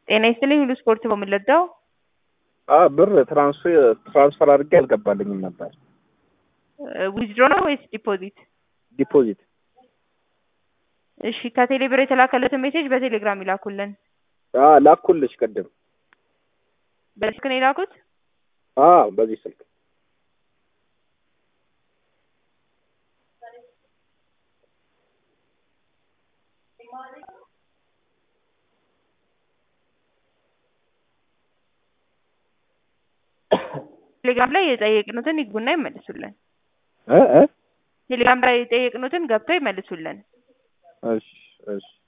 ጤና ይስጥልኝ ሁሉ ስፖርት በመለዳው ብር ትራንስፈር አድርጌ አልገባልኝም ነበር። ዊዝድሮ ነው ወይስ ዲፖዚት? ዲፖዚት። እሺ ከቴሌ ብር የተላከለትን ሜሴጅ በቴሌግራም ይላኩልን። ላኩልሽ ቀደም። በስልክ ነው የላኩት? በዚህ ስልክ። ቴሌግራም ላይ የጠየቅኑትን ይግቡና ይመልሱልን። እ ቴሌግራም ላይ የጠየቅኑትን ገብተው ይመልሱልን። እሺ እሺ